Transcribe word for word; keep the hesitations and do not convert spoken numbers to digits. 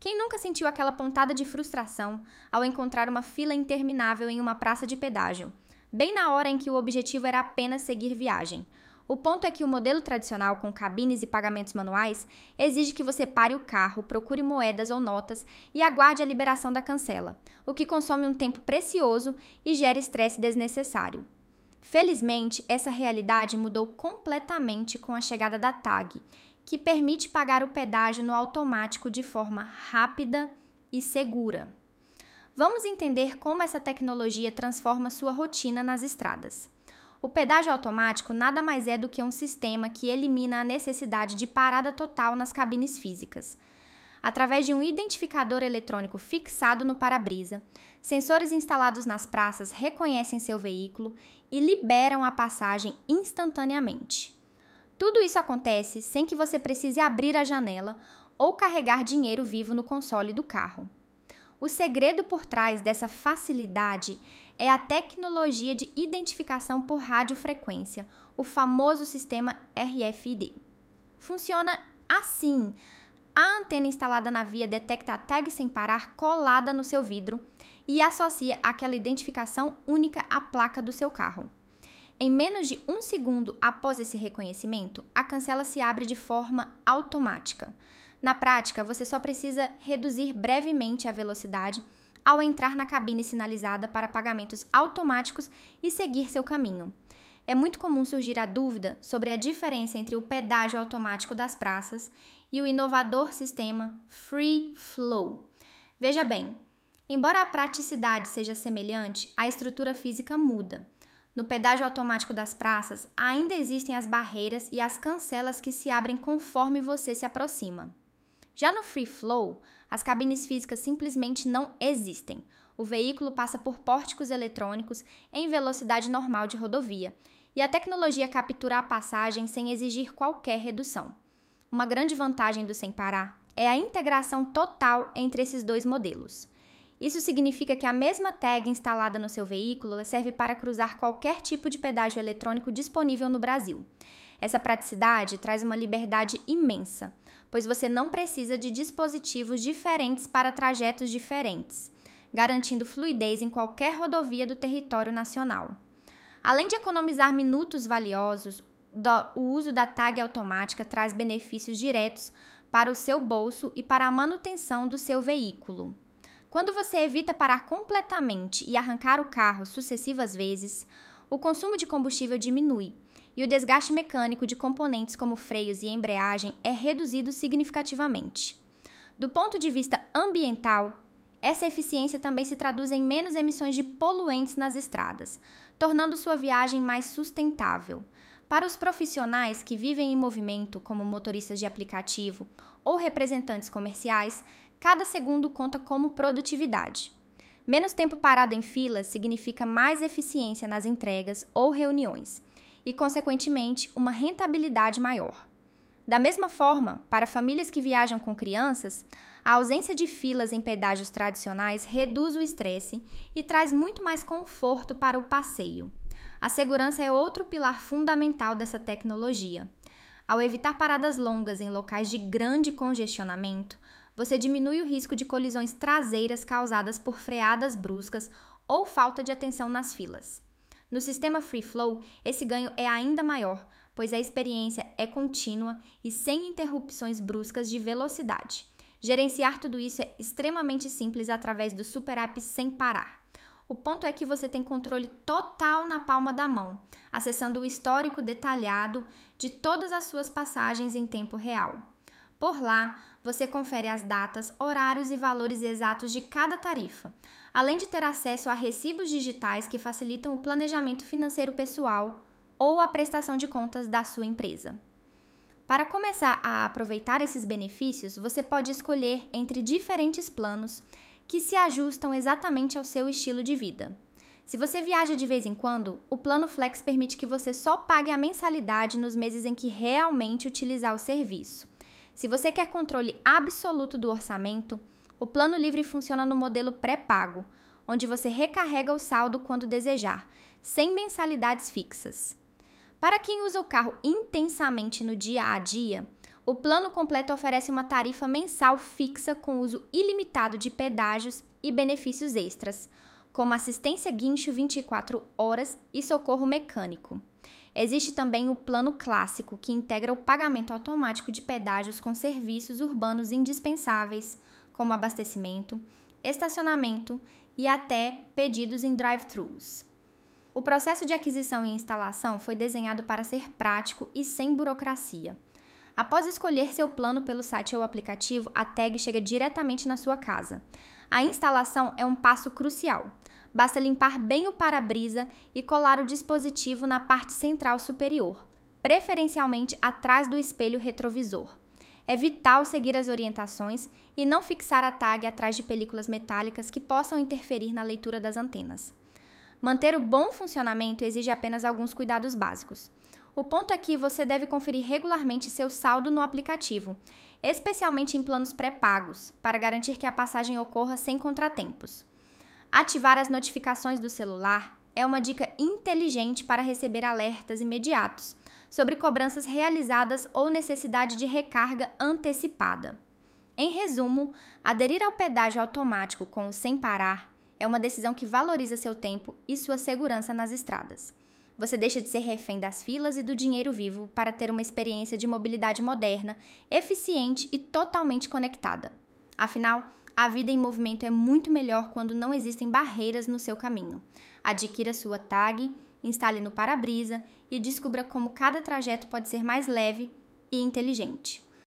Quem nunca sentiu aquela pontada de frustração ao encontrar uma fila interminável em uma praça de pedágio, bem na hora em que o objetivo era apenas seguir viagem? O ponto é que o modelo tradicional, com cabines e pagamentos manuais, exige que você pare o carro, procure moedas ou notas e aguarde a liberação da cancela, o que consome um tempo precioso e gera estresse desnecessário. Felizmente, essa realidade mudou completamente com a chegada da tag, que permite pagar o pedágio no automático de forma rápida e segura. Vamos entender como essa tecnologia transforma sua rotina nas estradas. O pedágio automático nada mais é do que um sistema que elimina a necessidade de parada total nas cabines físicas. Através de um identificador eletrônico fixado no para-brisa, sensores instalados nas praças reconhecem seu veículo e liberam a passagem instantaneamente. Tudo isso acontece sem que você precise abrir a janela ou carregar dinheiro vivo no console do carro. O segredo por trás dessa facilidade é a tecnologia de identificação por radiofrequência, o famoso sistema R F I D. Funciona assim: a antena instalada na via detecta a tag sem parar colada no seu vidro e associa aquela identificação única à placa do seu carro. Em menos de um segundo após esse reconhecimento, a cancela se abre de forma automática. Na prática, você só precisa reduzir brevemente a velocidade ao entrar na cabine sinalizada para pagamentos automáticos e seguir seu caminho. É muito comum surgir a dúvida sobre a diferença entre o pedágio automático das praças e o inovador sistema Free Flow. Veja bem, embora a praticidade seja semelhante, a estrutura física muda. No pedágio automático das praças, ainda existem as barreiras e as cancelas que se abrem conforme você se aproxima. Já no Free Flow, as cabines físicas simplesmente não existem. O veículo passa por pórticos eletrônicos em velocidade normal de rodovia, e a tecnologia captura a passagem sem exigir qualquer redução. Uma grande vantagem do sem parar é a integração total entre esses dois modelos. Isso significa que a mesma tag instalada no seu veículo serve para cruzar qualquer tipo de pedágio eletrônico disponível no Brasil. Essa praticidade traz uma liberdade imensa, pois você não precisa de dispositivos diferentes para trajetos diferentes, garantindo fluidez em qualquer rodovia do território nacional. Além de economizar minutos valiosos, o uso da tag automática traz benefícios diretos para o seu bolso e para a manutenção do seu veículo. Quando você evita parar completamente e arrancar o carro sucessivas vezes, o consumo de combustível diminui e o desgaste mecânico de componentes como freios e embreagem é reduzido significativamente. Do ponto de vista ambiental, essa eficiência também se traduz em menos emissões de poluentes nas estradas, tornando sua viagem mais sustentável. Para os profissionais que vivem em movimento, como motoristas de aplicativo ou representantes comerciais, cada segundo conta como produtividade. Menos tempo parado em filas significa mais eficiência nas entregas ou reuniões e, consequentemente, uma rentabilidade maior. Da mesma forma, para famílias que viajam com crianças, a ausência de filas em pedágios tradicionais reduz o estresse e traz muito mais conforto para o passeio. A segurança é outro pilar fundamental dessa tecnologia. Ao evitar paradas longas em locais de grande congestionamento, você diminui o risco de colisões traseiras causadas por freadas bruscas ou falta de atenção nas filas. No sistema Free Flow, esse ganho é ainda maior, pois a experiência é contínua e sem interrupções bruscas de velocidade. Gerenciar tudo isso é extremamente simples através do Super App Sem Parar. O ponto é que você tem controle total na palma da mão, acessando o histórico detalhado de todas as suas passagens em tempo real. Por lá, você confere as datas, horários e valores exatos de cada tarifa, além de ter acesso a recibos digitais que facilitam o planejamento financeiro pessoal ou a prestação de contas da sua empresa. Para começar a aproveitar esses benefícios, você pode escolher entre diferentes planos que se ajustam exatamente ao seu estilo de vida. Se você viaja de vez em quando, o Plano Flex permite que você só pague a mensalidade nos meses em que realmente utilizar o serviço. Se você quer controle absoluto do orçamento, o Plano Livre funciona no modelo pré-pago, onde você recarrega o saldo quando desejar, sem mensalidades fixas. Para quem usa o carro intensamente no dia a dia, O plano completo oferece uma tarifa mensal fixa com uso ilimitado de pedágios e benefícios extras, como assistência guincho vinte e quatro horas e socorro mecânico. Existe também o plano clássico, que integra o pagamento automático de pedágios com serviços urbanos indispensáveis, como abastecimento, estacionamento e até pedidos em drive-thrus. O processo de aquisição e instalação foi desenhado para ser prático e sem burocracia. Após escolher seu plano pelo site ou aplicativo, a tag chega diretamente na sua casa. A instalação é um passo crucial. Basta limpar bem o para-brisa e colar o dispositivo na parte central superior, preferencialmente atrás do espelho retrovisor. É vital seguir as orientações e não fixar a tag atrás de películas metálicas que possam interferir na leitura das antenas. Manter o bom funcionamento exige apenas alguns cuidados básicos. O ponto é que você deve conferir regularmente seu saldo no aplicativo, especialmente em planos pré-pagos, para garantir que a passagem ocorra sem contratempos. Ativar as notificações do celular é uma dica inteligente para receber alertas imediatos sobre cobranças realizadas ou necessidade de recarga antecipada. Em resumo, aderir ao pedágio automático com o Sem Parar é uma decisão que valoriza seu tempo e sua segurança nas estradas. Você deixa de ser refém das filas e do dinheiro vivo para ter uma experiência de mobilidade moderna, eficiente e totalmente conectada. Afinal, a vida em movimento é muito melhor quando não existem barreiras no seu caminho. Adquira sua tag, instale no para-brisa e descubra como cada trajeto pode ser mais leve e inteligente.